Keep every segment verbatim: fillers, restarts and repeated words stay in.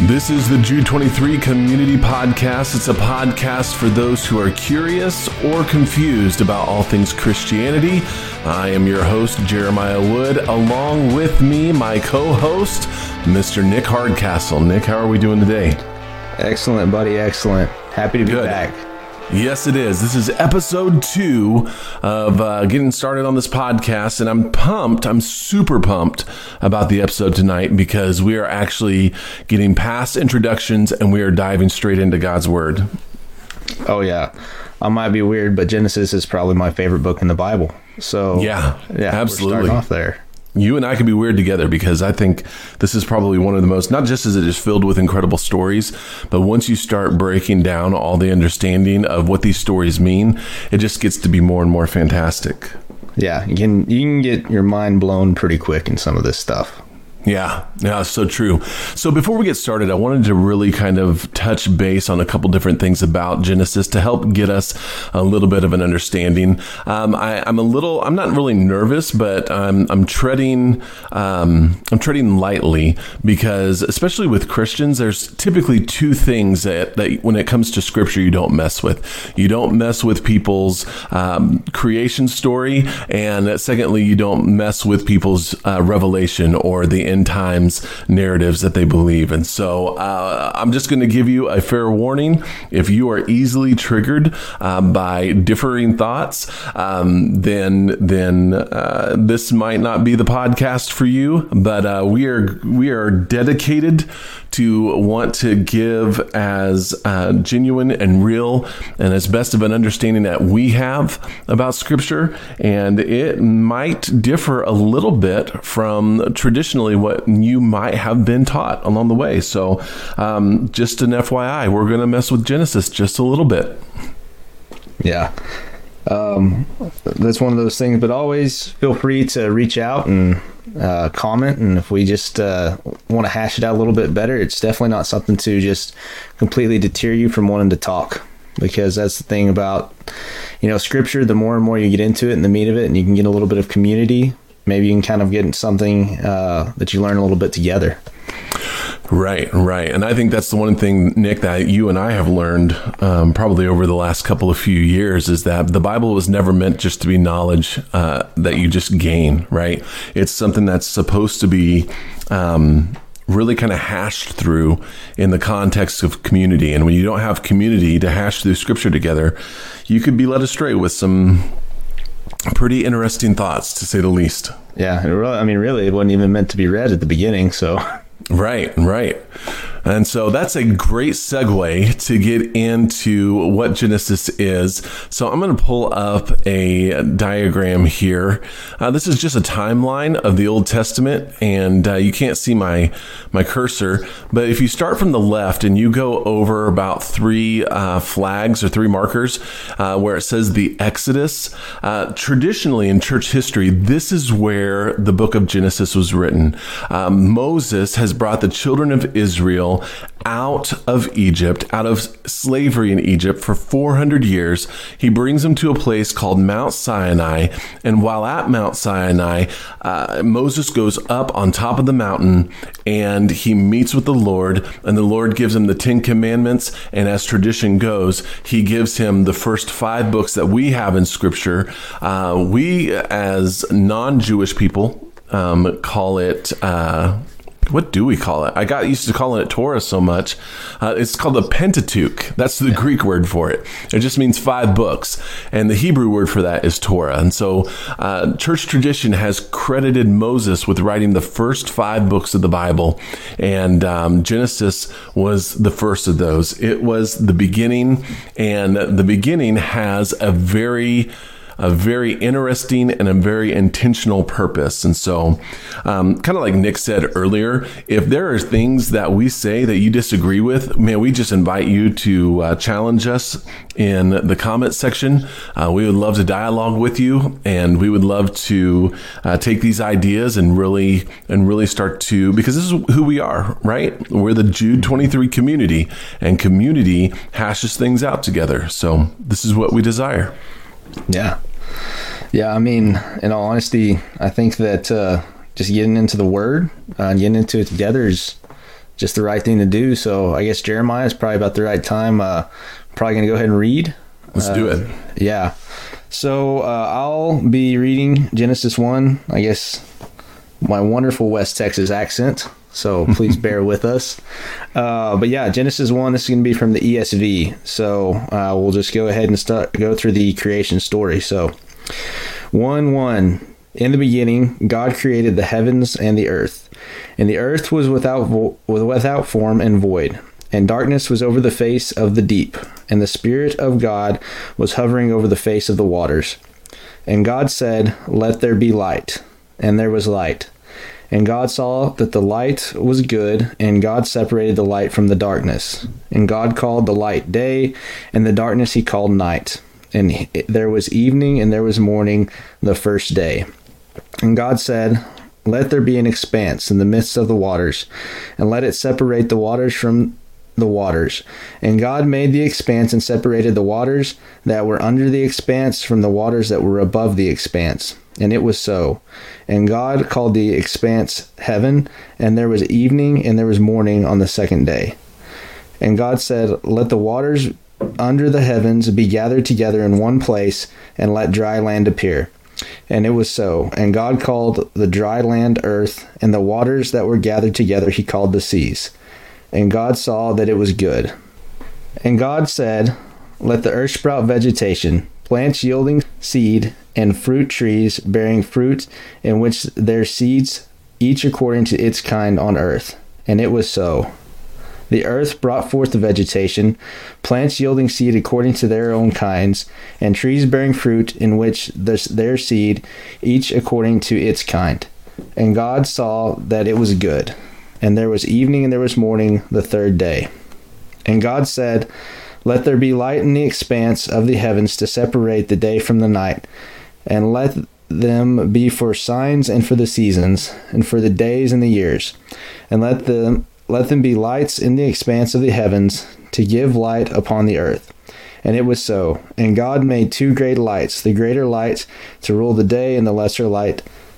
This is the Jude twenty-three Community Podcast. It's a podcast for those who are curious or confused about all things Christianity. I am your host, Jeremiah Wood. Along with me, my co-host, Mister Nick Hardcastle. Nick, how are we doing today? Excellent, buddy. Excellent. Happy to be Good. back. Yes, it is. This is episode two of uh, getting started on this podcast, and I'm pumped. I'm super pumped about the episode tonight because we are actually getting past introductions and we are diving straight into God's Word. Oh, yeah. I might be weird, but Genesis is probably my favorite book in the Bible. So, Yeah, yeah, absolutely. we're starting off there. You and I can be weird together because I think this is probably one of the most, not just as it is filled with incredible stories, but once you start breaking down all the understanding of what these stories mean, it just gets to be more and more fantastic. Yeah, you can you can get your mind blown pretty quick in some of this stuff. Yeah, yeah, so true. So before we get started, I wanted to really kind of touch base on a couple different things about Genesis to help get us a little bit of an understanding. Um, I, I'm a little, I'm not really nervous, but I'm, I'm treading, um, I'm treading lightly because, especially with Christians, there's typically two things that, that when it comes to Scripture, you don't mess with. You don't mess with people's um, creation story, and secondly, you don't mess with people's uh, revelation or the end times narratives that they believe. And so uh, I'm just going to give you a fair warning. If you are easily triggered uh, by differing thoughts, um, then then uh, this might not be the podcast for you. But uh, we are we are dedicated to want to give as uh, genuine and real and as best of an understanding that we have about Scripture. And it might differ a little bit from traditionally what you might have been taught along the way. So um, just an F Y I, we're going to mess with Genesis just a little bit. Yeah. Um, that's one of those things, but always feel free to reach out and uh, comment. And if we just uh, want to hash it out a little bit better, it's definitely not something to just completely deter you from wanting to talk, because that's the thing about, you know, Scripture. The more and more you get into it and the meat of it, and you can get a little bit of community, maybe you can kind of get something uh, that you learn a little bit together. Right, right. And I think that's the one thing, Nick, that you and I have learned um, probably over the last couple of few years is that the Bible was never meant just to be knowledge uh, that you just gain, right? It's something that's supposed to be um, really kind of hashed through in the context of community. And when you don't have community to hash through Scripture together, you could be led astray with some pretty interesting thoughts, to say the least. Yeah, it really, I mean, really, it wasn't even meant to be read at the beginning, so... Right, right. And so that's a great segue to get into what Genesis is. So I'm going to pull up a diagram here. Uh, this is just a timeline of the Old Testament, and uh, you can't see my my cursor. But if you start from the left and you go over about three uh, flags or three markers uh, where it says the Exodus, uh, traditionally in church history, this is where the book of Genesis was written. Um, Moses has brought the children of Israel out of Egypt, out of slavery in Egypt for four hundred years. He brings them to a place called Mount Sinai. And while at Mount Sinai, uh, Moses goes up on top of the mountain and he meets with the Lord, and the Lord gives him the Ten Commandments. And as tradition goes, he gives him the first five books that we have in Scripture. Uh, we, as non-Jewish people, um, call it... Uh, What do we call it? I got used to calling it Torah so much. Uh, it's called the Pentateuch. That's the yeah. Greek word for it. It just means five books. And the Hebrew word for that is Torah. And so uh, church tradition has credited Moses with writing the first five books of the Bible. And um, Genesis was the first of those. It was the beginning. And the beginning has a very... a very interesting and a very intentional purpose. And so, um, kind of like Nick said earlier, if there are things that we say that you disagree with, man, we just invite you to uh, challenge us in the comment section. Uh, we would love to dialogue with you, and we would love to uh, take these ideas and really and really start to, because this is who we are, right? We're the Jude twenty-three community, and community hashes things out together. So this is what we desire. Yeah. Yeah, I mean, in all honesty, I think that uh, just getting into the Word uh, and getting into it together is just the right thing to do. So I guess Jeremiah is probably about the right time. Uh, probably going to go ahead and read. Let's uh, do it. Yeah. So uh, I'll be reading Genesis one, I guess, my wonderful West Texas accent. So please bear with us. Uh, but yeah, Genesis one, this is going to be from the E S V. So uh, we'll just go ahead and start go through the creation story. So one one. In the beginning, God created the heavens and the earth. And the earth was without vo- was without form and void. And darkness was over the face of the deep. And the Spirit of God was hovering over the face of the waters. And God said, "Let there be light." And there was light. And God saw that the light was good, and God separated the light from the darkness. And God called the light day, and the darkness he called night. And there was evening, and there was morning the first day. And God said, "Let there be an expanse in the midst of the waters, and let it separate the waters from the waters." And God made the expanse and separated the waters that were under the expanse from the waters that were above the expanse. And it was so. And God called the expanse heaven, and there was evening and there was morning on the second day. And God said, "Let the waters under the heavens be gathered together in one place, and let dry land appear." And it was so. And God called the dry land earth, and the waters that were gathered together he called the seas. And God saw that it was good. And God said, "Let the earth sprout vegetation, plants yielding seed, and fruit trees bearing fruit, in which their seeds, each according to its kind on earth." And it was so. The earth brought forth the vegetation, plants yielding seed according to their own kinds, and trees bearing fruit, in which their seed, each according to its kind. And God saw that it was good. And there was evening and there was morning the third day. And God said, "Let there be light in the expanse of the heavens to separate the day from the night, and let them be for signs and for the seasons, and for the days and the years. And let them let them be lights in the expanse of the heavens, to give light upon the earth." And it was so. And God made two great lights, the greater light to rule the day, and the lesser light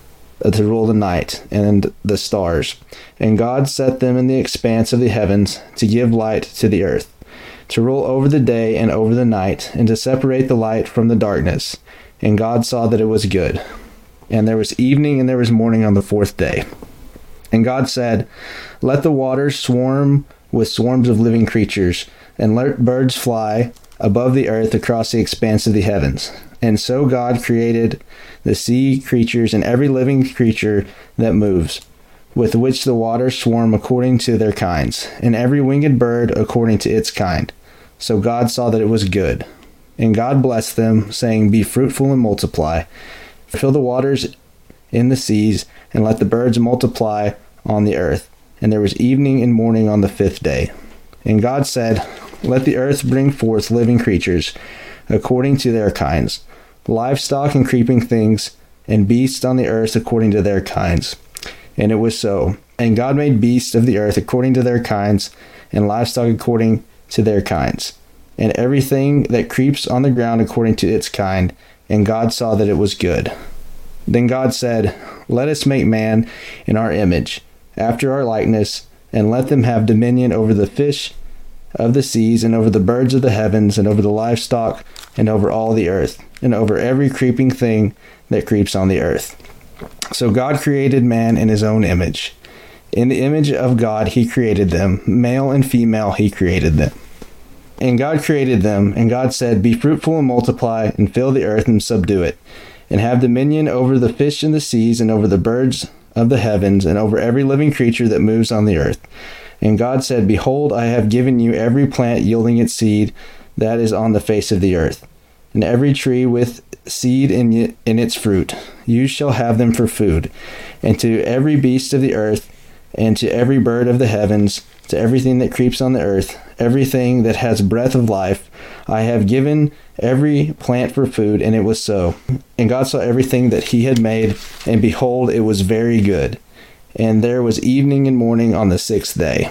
to rule the night, and the stars. And God set them in the expanse of the heavens to give light to the earth, to rule over the day and over the night, and to separate the light from the darkness. And God saw that it was good. And there was evening and there was morning on the fourth day. And God said, "Let the waters swarm with swarms of living creatures, and let birds fly above the earth across the expanse of the heavens." And so God created the sea creatures and every living creature that moves, with which the waters swarm according to their kinds, and every winged bird according to its kind. So God saw that it was good. And God blessed them, saying, "Be fruitful and multiply. Fill the waters in the seas, and let the birds multiply on the earth." And there was evening and morning on the fifth day. And God said, "Let the earth bring forth living creatures, according to their kinds, livestock and creeping things, and beasts on the earth according to their kinds." And it was so. And God made beasts of the earth according to their kinds, and livestock according to their kinds, and everything that creeps on the ground according to its kind. And God saw that it was good. Then God said, "Let us make man in our image, after our likeness, and let them have dominion over the fish of the seas, and over the birds of the heavens, and over the livestock, and over all the earth, and over every creeping thing that creeps on the earth." So God created man in his own image. In the image of God he created them, male and female he created them. And God created them, and God said, "Be fruitful and multiply, and fill the earth and subdue it, and have dominion over the fish in the seas, and over the birds of the heavens, and over every living creature that moves on the earth." And God said, "Behold, I have given you every plant yielding its seed that is on the face of the earth, and every tree with seed in, in its fruit. You shall have them for food. And to every beast of the earth, and to every bird of the heavens, to everything that creeps on the earth, everything that has breath of life, I have given every plant for food." And it was so. And God saw everything that he had made, and behold, it was very good. And there was evening and morning on the sixth day.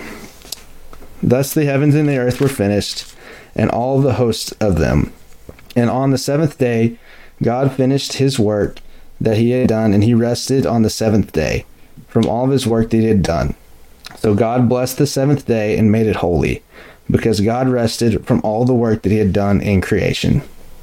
Thus the heavens and the earth were finished, and all the hosts of them. And on the seventh day God finished his work that he had done, and he rested on the seventh day from all of his work that he had done. So God blessed the seventh day and made it holy, because God rested from all the work that he had done in creation.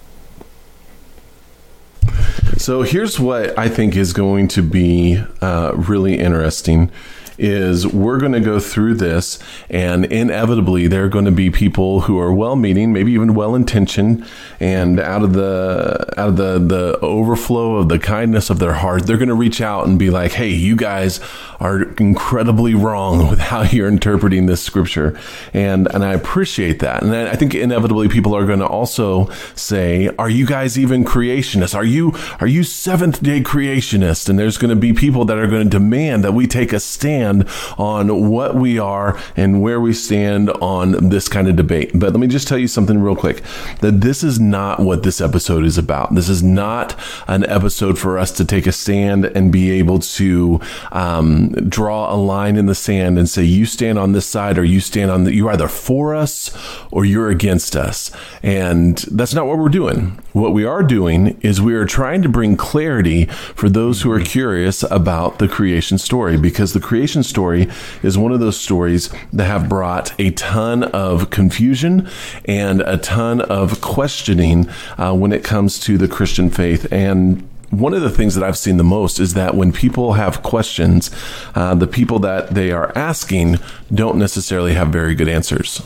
So here's what I think is going to be uh, really interesting is we're going to go through this, and inevitably there are going to be people who are well-meaning, maybe even well-intentioned, and out of the out of the the overflow of the kindness of their heart, they're going to reach out and be like, "Hey, you guys are incredibly wrong with how you're interpreting this scripture," and and I appreciate that. And I think inevitably people are going to also say, "Are you guys even creationists? Are you are you Seventh Day creationists?" And there's going to be people that are going to demand that we take a stand on what we are and where we stand on this kind of debate. But let me just tell you something real quick, that this is not what this episode is about. This is not an episode for us to take a stand and be able to um, draw a line in the sand and say, you stand on this side or you stand on the, you're either for us or you're against us. And that's not what we're doing. What we are doing is we are trying to bring clarity for those who are curious about the creation story, because the creation story is one of those stories that have brought a ton of confusion and a ton of questioning uh, when it comes to the Christian faith. And one of the things that I've seen the most is that when people have questions, uh, the people that they are asking don't necessarily have very good answers.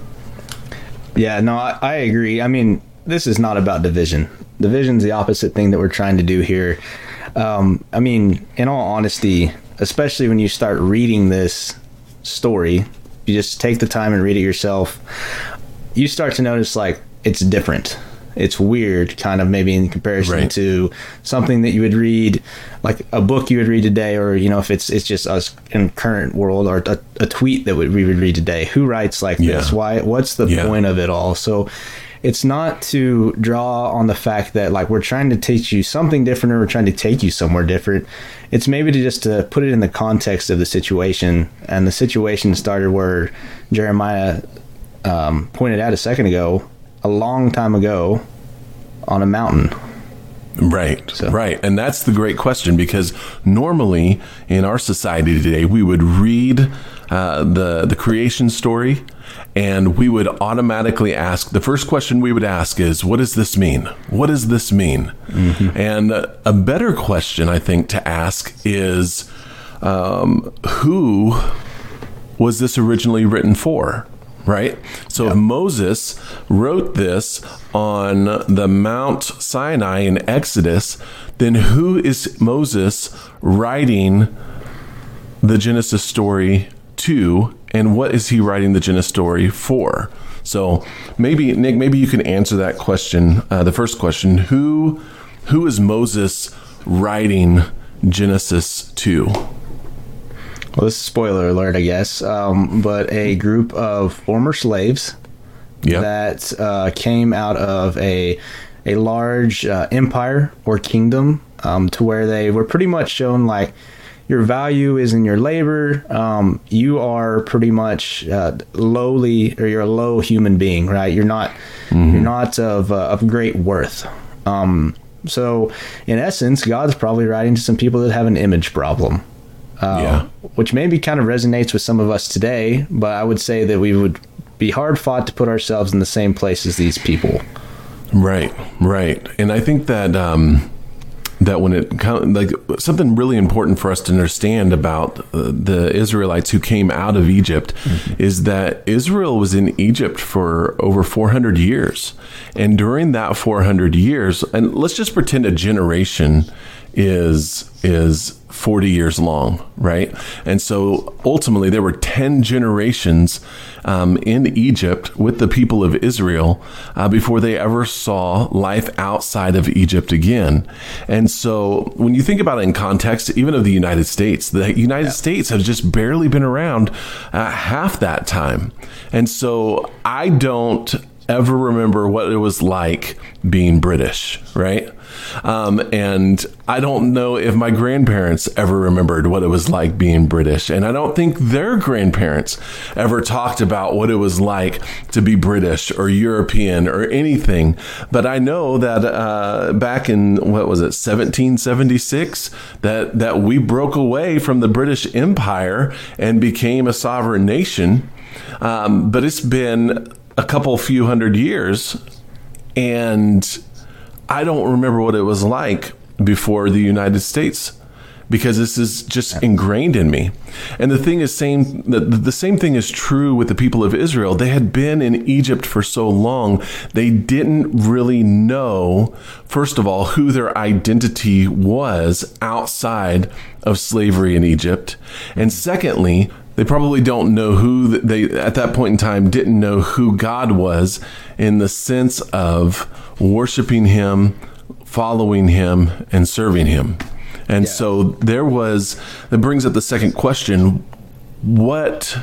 Yeah, no, I, I agree. I mean, this is not about division. Division's the opposite thing that we're trying to do here. Um, I mean, in all honesty, especially when you start reading this story, you just take the time and read it yourself, you start to notice like it's different. It's weird, kind of maybe in comparison right. to something that you would read, like a book you would read today, or, you know, if it's it's just us in current world, or a, a tweet that we would read today. Who writes like yeah. this? Why? What's the yeah. point of it all? So it's not to draw on the fact that like we're trying to teach you something different or we're trying to take you somewhere different. It's maybe to just to put it in the context of the situation. And the situation started where Jeremiah um, pointed out a second ago, a long time ago, on a mountain. Right, so. right. And that's the great question, because normally in our society today, we would read uh, the, the creation story, and we would automatically ask, the first question we would ask is, what does this mean? What does this mean? Mm-hmm. And a better question, I think, to ask is, um, who was this originally written for? Right? So yep. if Moses wrote this on the Mount Sinai in Exodus, then who is Moses writing the Genesis story to, and what is he writing the Genesis story for? So maybe, Nick, maybe you can answer that question, uh, the first question. Who, who is Moses writing Genesis to? Well, this is spoiler alert, I guess, um, but a group of former slaves yep. that uh, came out of a a large uh, empire or kingdom, um, to where they were pretty much shown like your value is in your labor. Um, you are pretty much uh, lowly, or you're a low human being, right? You're not mm-hmm. you're not of uh, of great worth. Um, so, in essence, God's probably writing to some people that have an image problem. Uh, yeah. Which maybe kind of resonates with some of us today, but I would say that we would be hard fought to put ourselves in the same place as these people. Right, right. And I think that um, that when it comes, like, something really important for us to understand about uh, the Israelites who came out of Egypt mm-hmm. is that Israel was in Egypt for over four hundred years. And during that four hundred years, and let's just pretend a generation is is forty years long, right? And so ultimately there were ten generations um, in Egypt with the people of Israel uh, before they ever saw life outside of Egypt again. And so when you think about it in context, even of the United States, the United yeah. States has just barely been around uh, half that time. And so I don't ever remember what it was like being British, right? Um, and I don't know if my grandparents ever remembered what it was like being British. And I don't think their grandparents ever talked about what it was like to be British or European or anything. But I know that uh, back in, what was it, seventeen seventy-six, that, that we broke away from the British Empire and became a sovereign nation. Um, but it's been a couple few hundred years, and I don't remember what it was like before the United States, because this is just ingrained in me. And the thing is, same the, the same thing is true with the people of Israel. They had been in Egypt for so long, they didn't really know, first of all, who their identity was outside of slavery in Egypt. And secondly, they probably don't know who they, at that point in time, didn't know who God was in the sense of worshiping him, following him, and serving him. And yeah. so there was, that brings up the second question. What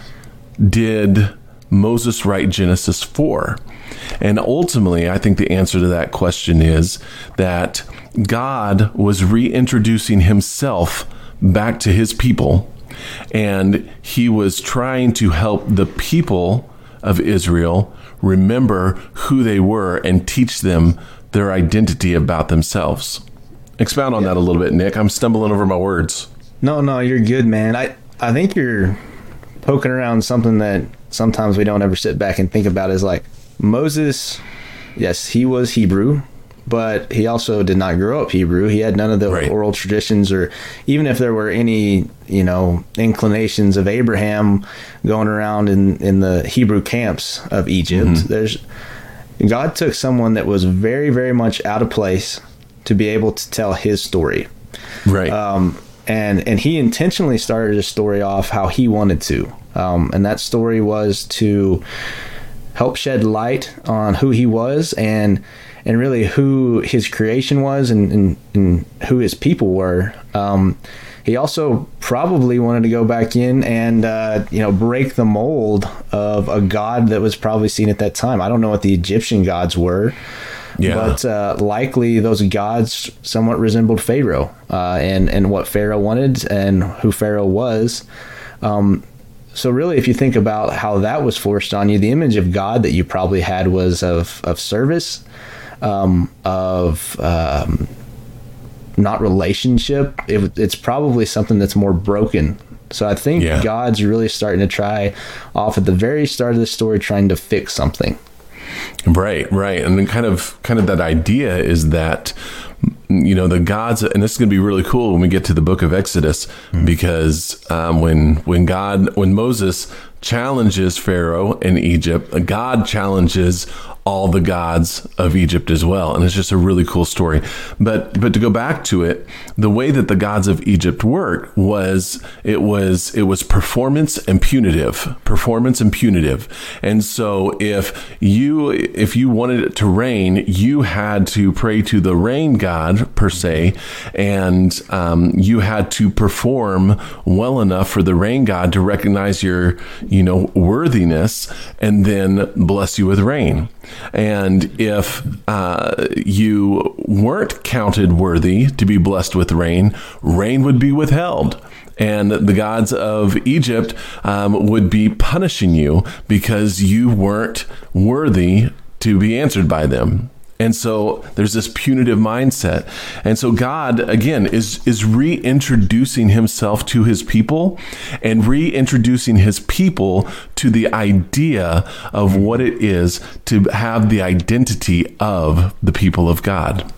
did Moses write Genesis for? And ultimately, I think the answer to that question is that God was reintroducing himself back to his people. And he was trying to help the people of Israel remember who they were and teach them their identity about themselves. Expound on yeah. that a little bit, Nick. I'm stumbling over my words. No, no, you're good, man. I, I think you're poking around something that sometimes we don't ever sit back and think about, is like Moses, yes, he was Hebrew, but he also did not grow up Hebrew. He had none of the right. oral traditions, or even if there were any, you know, inclinations of Abraham going around in, in the Hebrew camps of Egypt. Mm-hmm. There's God took someone that was very, very much out of place to be able to tell his story. Right. Um, and, and he intentionally started his story off how he wanted to. Um, and that story was to help shed light on who he was, and and really who his creation was, and, and, and who his people were. Um, he also probably wanted to go back in and, uh, you know, break the mold of a god that was probably seen at that time. I don't know what the Egyptian gods were, yeah. but uh, likely those gods somewhat resembled Pharaoh, uh, and, and what Pharaoh wanted and who Pharaoh was. Um, so really, if you think about how that was forced on you, the image of God that you probably had was of, of service, Um, of um, not relationship. It, it's probably something that's more broken. So I think yeah. God's really starting to try off at the very start of the story, trying to fix something. Right, right. And then kind of, kind of that idea is that, you know, the gods, and this is going to be really cool when we get to the book of Exodus, mm-hmm. because um, when, when God, when Moses challenges Pharaoh in Egypt, God challenges all the gods of Egypt as well. And it's just a really cool story. But but to go back to it, the way that the gods of Egypt worked was it was it was performance and punitive, performance and punitive. And so if you if you wanted it to rain, you had to pray to the rain god per se, and um, you had to perform well enough for the rain god to recognize your you know worthiness and then bless you with rain. And if uh, you weren't counted worthy to be blessed with rain, rain would be withheld. And the gods of Egypt um, would be punishing you because you weren't worthy to be answered by them. And so there's this punitive mindset. And so God, again, is, is reintroducing himself to his people and reintroducing his people to the idea of what it is to have the identity of the people of God.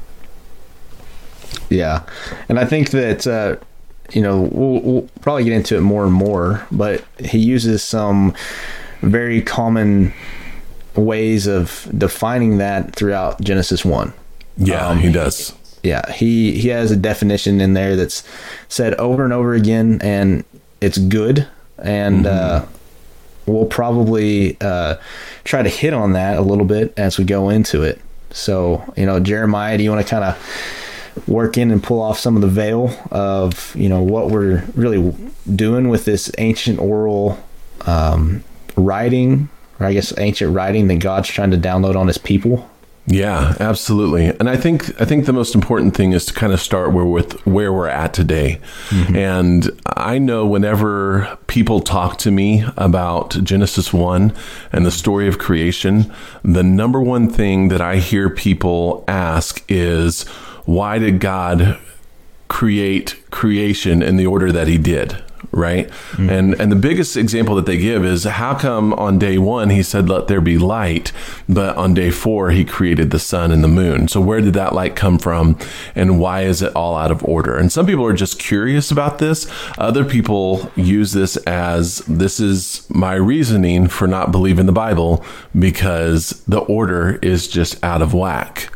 Yeah. And I think that, uh, you know, we'll, we'll probably get into it more and more, but he uses some very common ways of defining that throughout Genesis one. Yeah, um, he does. Yeah, he, he has a definition in there that's said over and over again, and it's good. And mm-hmm. uh, we'll probably uh, try to hit on that a little bit as we go into it. So, you know, Jeremiah, do you want to kind of work in and pull off some of the veil of, you know, what we're really doing with this ancient oral um, writing, or I guess ancient writing that God's trying to download on his people? Yeah, absolutely. And I think I think the most important thing is to kind of start where with where we're at today. Mm-hmm. And I know whenever people talk to me about Genesis one and the story of creation, the number one thing that I hear people ask is, why did God create creation in the order that he did? Right. Mm-hmm. And and the biggest example that they give is, how come on day one he said, let there be light, but on day four he created the sun and the moon? So where did that light come from, and why is it all out of order? And some people are just curious about this. Other people use this as, this is my reasoning for not believing the Bible, because the order is just out of whack.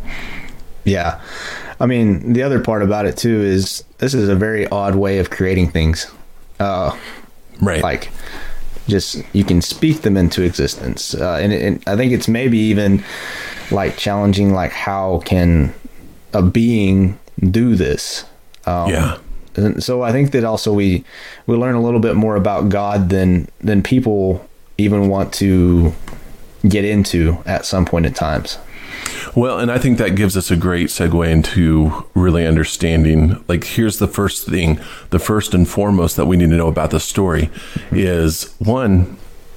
Yeah. I mean, the other part about it too is, this is a very odd way of creating things. Uh, right. Like, just, you can speak them into existence. Uh, and, and I think it's maybe even like challenging, like, how can a being do this? Um, yeah. And so I think that also we, we learn a little bit more about God than, than people even want to get into at some point in times. Well, and I think that gives us a great segue into really understanding, like, here's the first thing, the first and foremost that we need to know about the story is, one,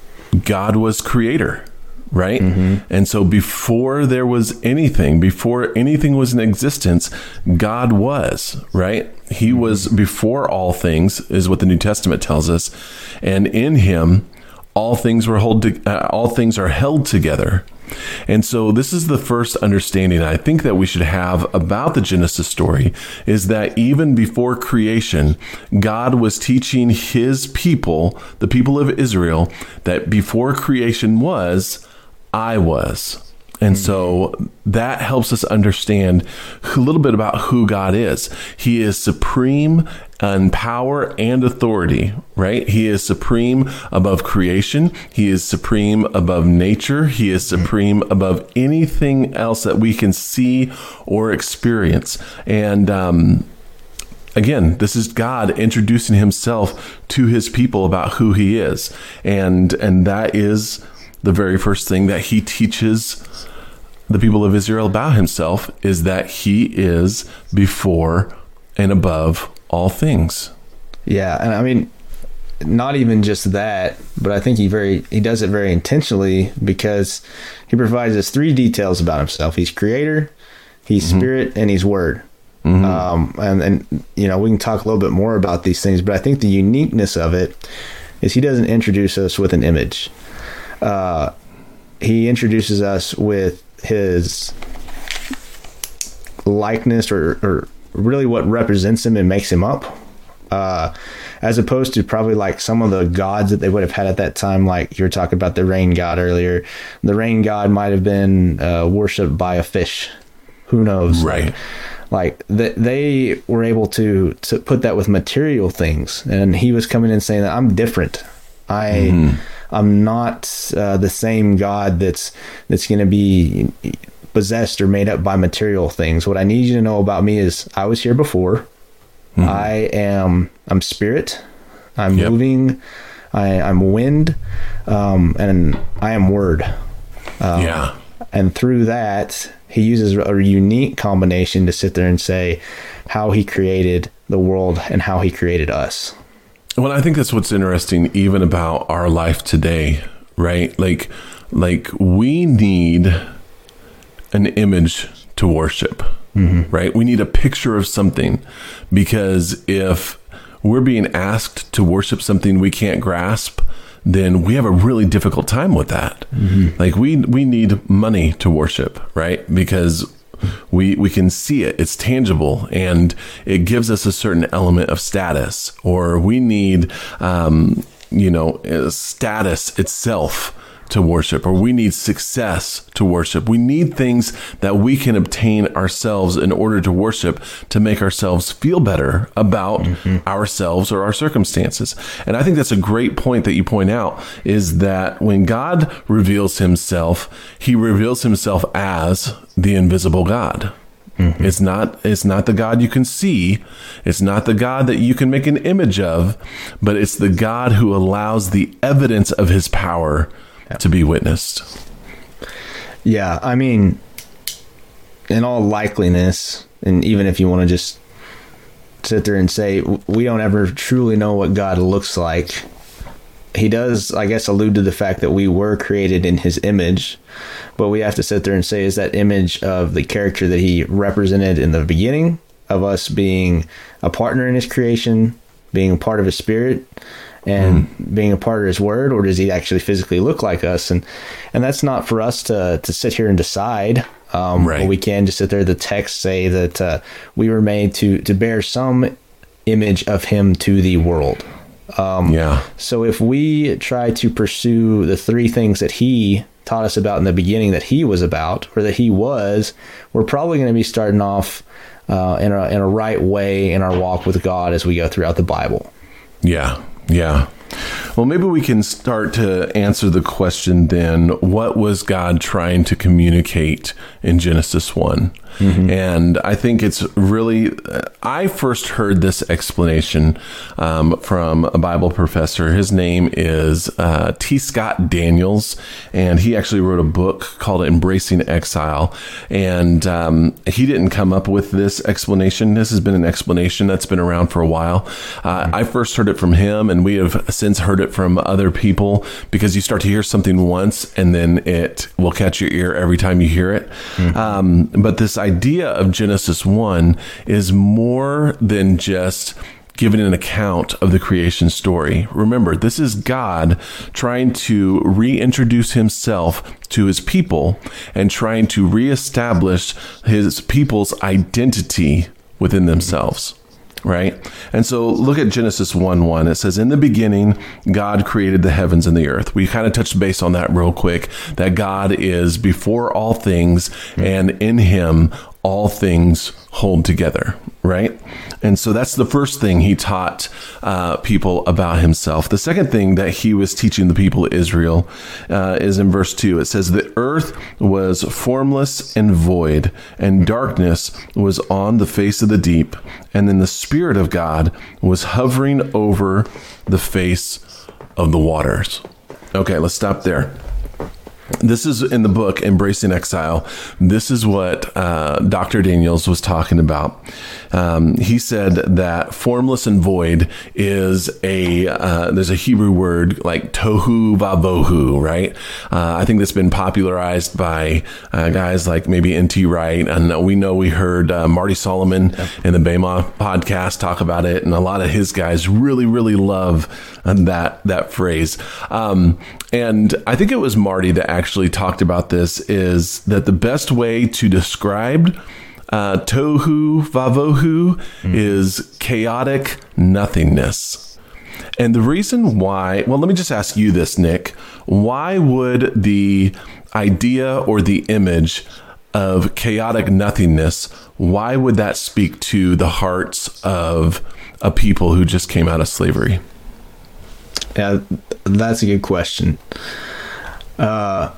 God was creator, right? Mm-hmm. And so before there was anything, before anything was in existence, God was, right? He mm-hmm. was before all things, is what the New Testament tells us. And in him, all things were hold to, uh, all things are held together. And so this is the first understanding I think that we should have about the Genesis story, is that even before creation, God was teaching his people, the people of Israel, that before creation was, I was. And so that helps us understand a little bit about who God is. He is supreme in power and authority, right? He is supreme above creation. He is supreme above nature. He is supreme above anything else that we can see or experience. And, um, again, this is God introducing himself to his people about who he is. And, and that is the very first thing that he teaches the people of Israel about himself, is that he is before and above all things. Yeah. And I mean, not even just that, but I think he very, he does it very intentionally, because he provides us three details about himself. He's creator, he's mm-hmm. spirit, and he's word. Mm-hmm. Um, and, and, you know, we can talk a little bit more about these things, but I think the uniqueness of it is he doesn't introduce us with an image. Uh, he introduces us with his likeness, or, or really what represents him and makes him up, uh, as opposed to probably like some of the gods that they would have had at that time. Like you were talking about the rain god earlier. The rain god might have been uh, worshipped by a fish. Who knows? Right. Like that, they were able to to put that with material things, and he was coming in saying that I'm different. I. Mm-hmm. I'm not uh, the same God that's that's going to be possessed or made up by material things. What I need you to know about me is I was here before. Mm-hmm. I am I'm spirit. I'm yep. moving. I, I'm wind, um, and I am word. Um, yeah. And through that, he uses a unique combination to sit there and say how he created the world and how he created us. Well, I think that's what's interesting even about our life today, right? Like, like we need an image to worship, mm-hmm. right? We need a picture of something, because if we're being asked to worship something we can't grasp, then we have a really difficult time with that. Mm-hmm. Like we, we need money to worship, right? Because we we can see it, it's tangible, and it gives us a certain element of status. Or we need um you know status itself to worship, or we need success to worship. We need things that we can obtain ourselves in order to worship, to make ourselves feel better about mm-hmm. ourselves or our circumstances. And I think that's a great point that you point out, is that when God reveals himself, he reveals himself as the invisible God. Mm-hmm. It's not it's not the God you can see. It's not the God that you can make an image of, but it's the God who allows the evidence of his power to be witnessed. Yeah, I mean, in all likeliness, and even if you want to just sit there and say we don't ever truly know what God looks like, he does, I guess, allude to the fact that we were created in his image. But we have to sit there and say, is that image of the character that he represented in the beginning, of us being a partner in his creation, being a part of his spirit, and mm. being a part of his word, or does he actually physically look like us? And and that's not for us to to sit here and decide. Um, right. We can just sit there. The text say that uh, we were made to to bear some image of him to the world. Um, yeah. So if we try to pursue the three things that he taught us about in the beginning, that he was about, or that he was, we're probably going to be starting off uh, in a in a right way in our walk with God as we go throughout the Bible. Yeah. Yeah. Well, maybe we can start to answer the question then, what was God trying to communicate in Genesis one? Mm-hmm. And I think it's really, I first heard this explanation um, from a Bible professor. His name is uh, T. Scott Daniels, and he actually wrote a book called Embracing Exile. And um, he didn't come up with this explanation. This has been an explanation that's been around for a while. Uh, mm-hmm. I first heard it from him, and we have since heard it from other people, because you start to hear something once and then it will catch your ear every time you hear it. Mm-hmm. Um, but this idea of Genesis one is more than just giving an account of the creation story. Remember, this is God trying to reintroduce himself to his people and trying to reestablish his people's identity within themselves. Right? And so look at Genesis one one. It says, in the beginning, God created the heavens and the earth. We kind of touched base on that real quick, that God is before all things, and in him, all things hold together. Right? And so that's the first thing he taught uh, people about himself. The second thing that he was teaching the people of Israel uh, is in verse two. It says, the earth was formless and void, and darkness was on the face of the deep. And then the Spirit of God was hovering over the face of the waters. Okay, let's stop there. This is in the book, Embracing Exile. This is what uh, Doctor Daniels was talking about. Um, he said that formless and void is a, uh, there's a Hebrew word like tohu vavohu, right? Uh, I think that's been popularized by uh, guys like maybe N T Wright. And we know we heard uh, Marty Solomon yeah. in the Bema podcast talk about it. And a lot of his guys really, really love that, that phrase. Um, and I think it was Marty that actually talked about this, is that the best way to describe uh, tohu vavohu mm. is chaotic nothingness. And the reason why, well, let me just ask you this, Nick. Why would the idea or the image of chaotic nothingness, why would that speak to the hearts of a people who just came out of slavery? Yeah, that's a good question. Uh,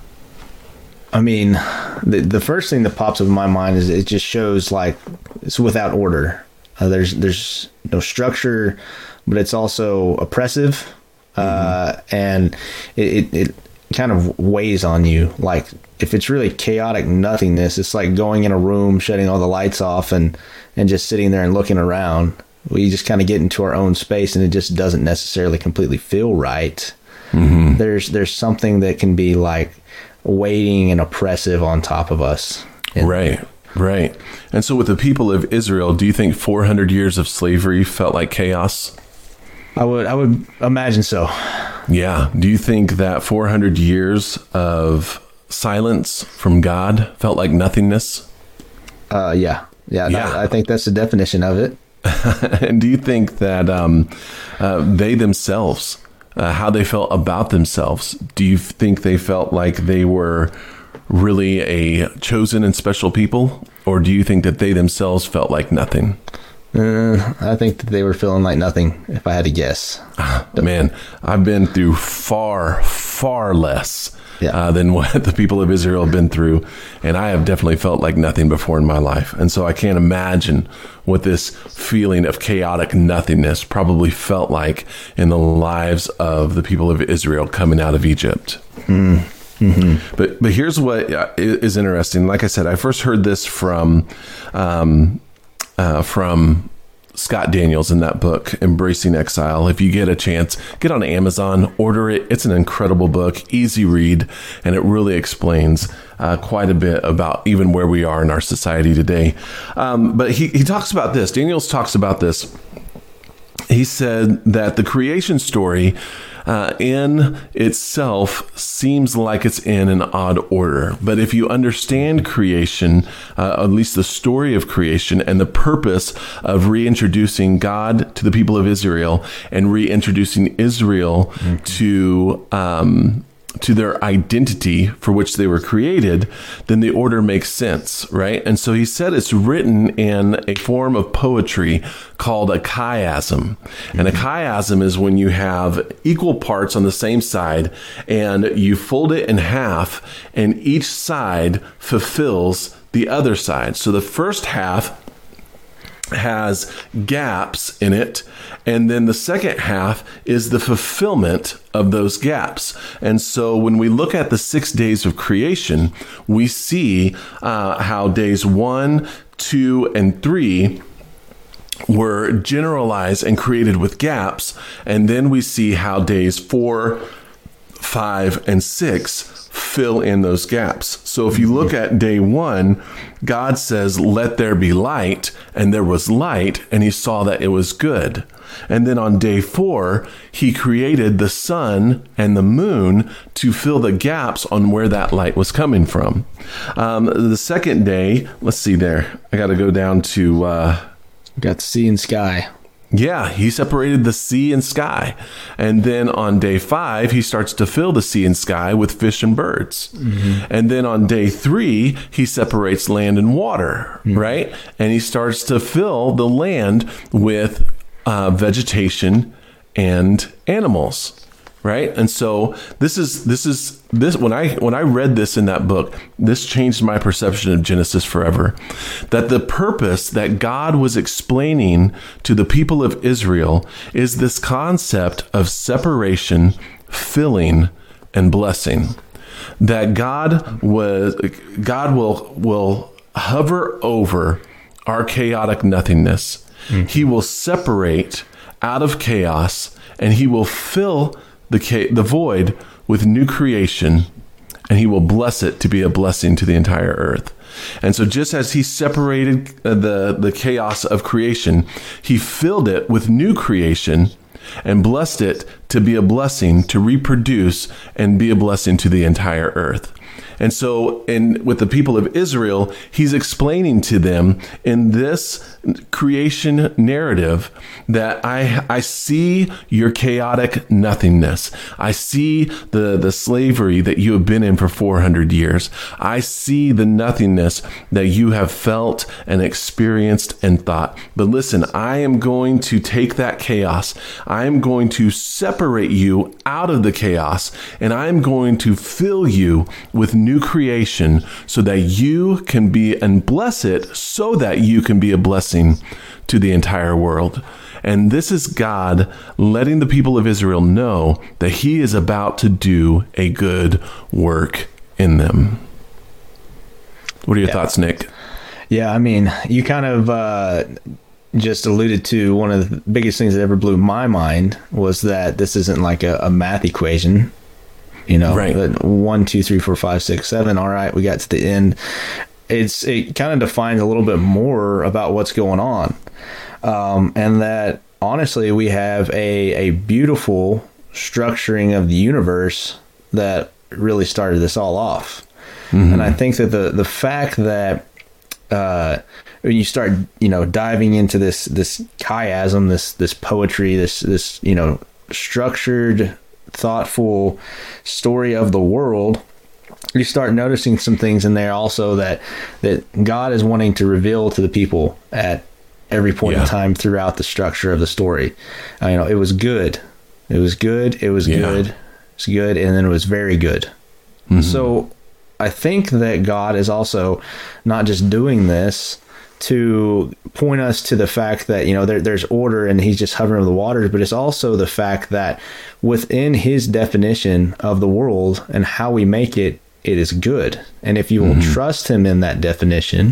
I mean, the the first thing that pops up in my mind is it just shows like it's without order. Uh, there's there's no structure, but it's also oppressive, uh, mm-hmm. and it, it it kind of weighs on you. Like if it's really chaotic nothingness, it's like going in a room, shutting all the lights off, and and just sitting there and looking around. We just kind of get into our own space, and it just doesn't necessarily completely feel right. Mm-hmm. There's there's something that can be like weighting and oppressive on top of us. And right, right. And so with the people of Israel, do you think four hundred years of slavery felt like chaos? I would I would imagine so. Yeah. Do you think that four hundred years of silence from God felt like nothingness? Uh, yeah. Yeah. yeah. I, I think that's the definition of it. And do you think that um, uh, they themselves, uh, how they felt about themselves, do you think they felt like they were really a chosen and special people? Or do you think that they themselves felt like nothing? Uh, I think that they were feeling like nothing, if I had to guess. Man, I've been through far, far less yeah. uh, than what the people of Israel have been through. And I have definitely felt like nothing before in my life. And so I can't imagine what this feeling of chaotic nothingness probably felt like in the lives of the people of Israel coming out of Egypt. Mm. Mm-hmm. But but here's what is interesting. Like I said, I first heard this from um, uh, from Scott Daniels in that book, Embracing Exile. If you get a chance, get on Amazon, order it. It's an incredible book, easy read, and it really explains uh, quite a bit about even where we are in our society today. Um, but he, he talks about this. Daniels talks about this. He said that the creation story uh, in itself seems like it's in an odd order. But if you understand creation, uh, at least the story of creation and the purpose of reintroducing God to the people of Israel and reintroducing Israel mm-hmm. to um, to their identity for which they were created, then the order makes sense, right? And so he said it's written in a form of poetry called a chiasm. And a chiasm is when you have equal parts on the same side and you fold it in half and each side fulfills the other side. So the first half has gaps in it, and then the second half is the fulfillment of those gaps. And so when we look at the six days of creation, we see uh, how days one, two, and three were generalized and created with gaps, and then we see how days four, five, and six fill in those gaps. So if you look at day one, God says, let there be light, and there was light, and he saw that it was good. And then on day four, he created the sun and the moon to fill the gaps on where that light was coming from. Um, the second day, let's see there. I got to go down to... Uh, got the sea and sky. Yeah, he separated the sea and sky. And then on day five, he starts to fill the sea and sky with fish and birds. Mm-hmm. And then on day three, he separates land and water, mm-hmm. right? And he starts to fill the land with uh, vegetation and animals. Right. And so this is this is this when I when I read this in that book, this changed my perception of Genesis forever. That the purpose that God was explaining to the people of Israel is this concept of separation, filling, and blessing. That God was God will will hover over our chaotic nothingness. Mm-hmm. He will separate out of chaos, and he will fill the the void with new creation, and he will bless it to be a blessing to the entire earth. And so just as he separated the, the chaos of creation, he filled it with new creation and blessed it to be a blessing, to reproduce and be a blessing to the entire earth. And so in with the people of Israel, he's explaining to them in this creation narrative that I I see your chaotic nothingness. I see the, the slavery that you have been in for four hundred years. I see the nothingness that you have felt and experienced and thought. But listen, I am going to take that chaos. I am going to separate you out of the chaos, and I am going to fill you with new creation so that you can be and bless it so that you can be a blessing to the entire world. And this is God letting the people of Israel know that he is about to do a good work in them. What are your yeah. thoughts, Nick? Yeah, I mean, you kind of uh, just alluded to one of the biggest things that ever blew my mind was that this isn't like a, a math equation. You know, right. one, two, three, four, five, six, seven. All right, we got to the end. It's it kind of defines a little bit more about what's going on, um, and that honestly, we have a a beautiful structuring of the universe that really started this all off. Mm-hmm. And I think that the the fact that uh, when you start, you know, diving into this this chiasm, this this poetry, this this you know structured, thoughtful story of the world, you start noticing some things in there also that that God is wanting to reveal to the people at every point yeah. in time throughout the structure of the story. Uh, you know, it was good, it was good, it was yeah. good, it's good, and then it was very good. Mm-hmm. So I think that God is also not just doing this to point us to the fact that, you know, there, there's order and he's just hovering over the waters, but it's also the fact that within his definition of the world and how we make it, it is good. And if you will mm-hmm. trust him in that definition,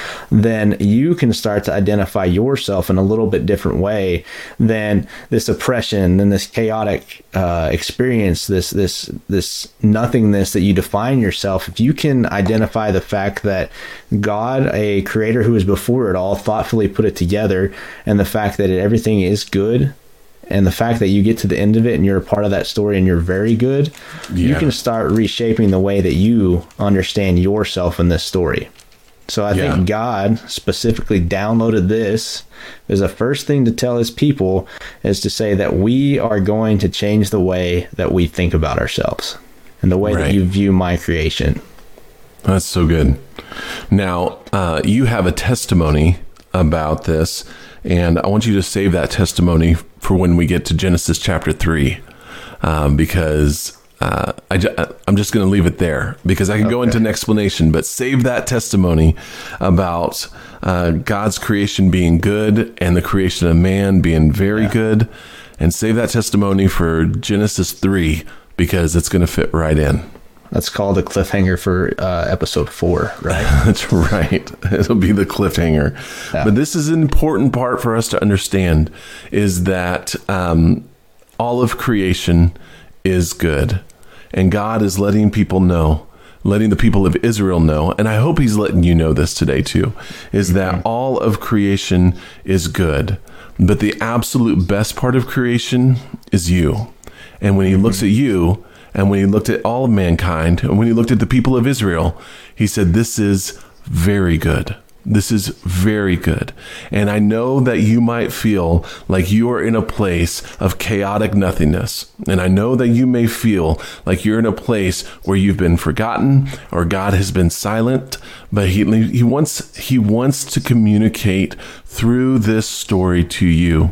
then you can start to identify yourself in a little bit different way than this oppression, than this chaotic uh, experience, this this this nothingness that you define yourself. If you can identify the fact that God, a creator who was before it all, thoughtfully put it together, and the fact that everything is good, and the fact that you get to the end of it and you're a part of that story and you're very good, yeah. you can start reshaping the way that you understand yourself in this story. So I yeah. think God specifically downloaded this as the first thing to tell his people, is to say that we are going to change the way that we think about ourselves and the way right. that you view my creation. That's so good. Now, uh, you have a testimony about this, and I want you to save that testimony for when we get to Genesis chapter three, um, because uh, I ju- I'm just going to leave it there, because I can okay. go into an explanation, but save that testimony about uh, God's creation being good and the creation of man being very yeah. good, and save that testimony for Genesis three, because it's going to fit right in. That's called a cliffhanger for uh, episode four, right? That's right. It'll be the cliffhanger. Yeah. But this is an important part for us to understand, is that um, all of creation is good. And God is letting people know, letting the people of Israel know, and I hope he's letting you know this today too, is mm-hmm. that all of creation is good. But the absolute best part of creation is you. And when he mm-hmm. looks at you, and when he looked at all of mankind, and when he looked at the people of Israel, he said, this is very good. This is very good. And I know that you might feel like you are in a place of chaotic nothingness. And I know that you may feel like you're in a place where you've been forgotten or God has been silent. But he, he wants, he wants to communicate through this story to you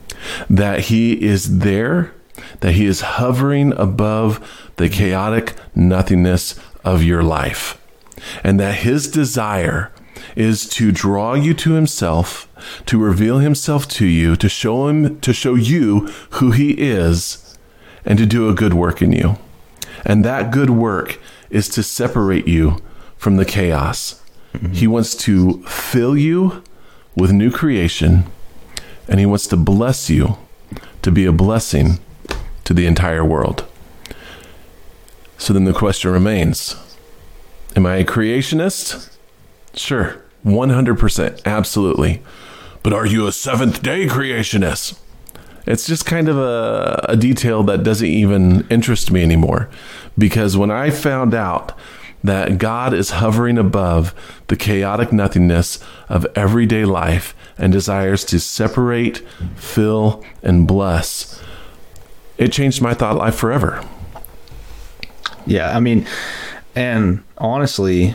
that he is there, that he is hovering above the chaotic nothingness of your life, and that his desire is to draw you to himself, to reveal himself to you, to show him, to show you who he is, and to do a good work in you. And that good work is to separate you from the chaos. Mm-hmm. He wants to fill you with new creation, and he wants to bless you to be a blessing to the entire world. So then the question remains, am I a creationist? Sure, one hundred percent, absolutely. But are you a seventh-day creationist? It's just kind of a, a detail that doesn't even interest me anymore, because when I found out that God is hovering above the chaotic nothingness of everyday life and desires to separate, fill, and bless, it changed my thought life forever. Yeah, I mean, and honestly,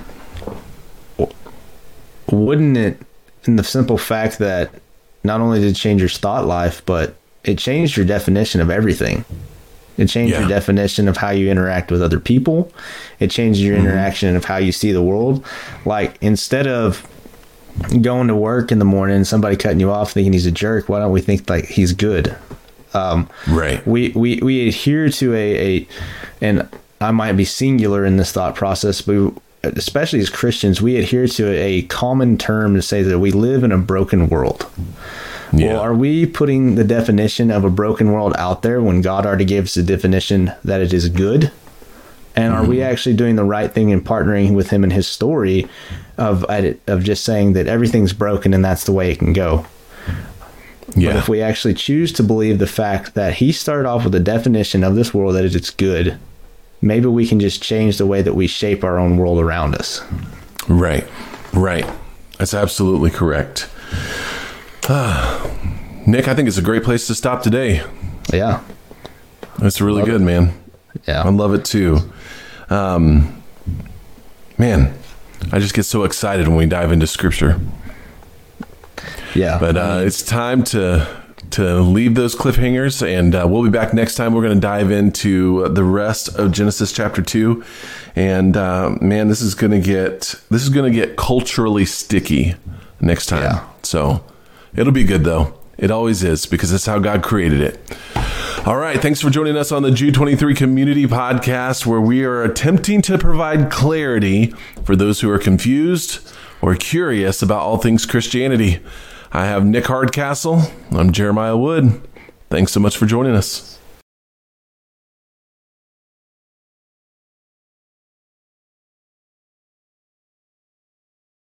wouldn't it, in the simple fact that not only did it change your thought life, but it changed your definition of everything. It changed yeah. your definition of how you interact with other people. It changed your mm-hmm. interaction of how you see the world. Like, instead of going to work in the morning and somebody cutting you off thinking he's a jerk, why don't we think like he's good? Um, right. We, we, we adhere to a, a, and I might be singular in this thought process, but we, especially as Christians, we adhere to a common term to say that we live in a broken world. Yeah. Well, are we putting the definition of a broken world out there when God already gave us the definition that it is good? And mm-hmm. are we actually doing the right thing and partnering with him in his story of, of just saying that everything's broken and that's the way it can go? Yeah. But if we actually choose to believe the fact that he started off with a definition of this world that it's good, maybe we can just change the way that we shape our own world around us. Right. Right. That's absolutely correct. Uh, Nick, I think it's a great place to stop today. Yeah. It's really good, it. man. Yeah. I love it too. Um, man, I just get so excited when we dive into scripture. Yeah. But uh, it's time to to leave those cliffhangers, and uh, we'll be back next time. We're going to dive into the rest of Genesis chapter two, and uh, man, this is going to get this is going to get culturally sticky. next time. Yeah. So it'll be good, though. It always is, because that's how God created it. All right. Thanks for joining us on the Jude twenty-three Community Podcast, where we are attempting to provide clarity for those who are confused or curious about all things Christianity. I have Nick Hardcastle. I'm Jeremiah Wood. Thanks so much for joining us.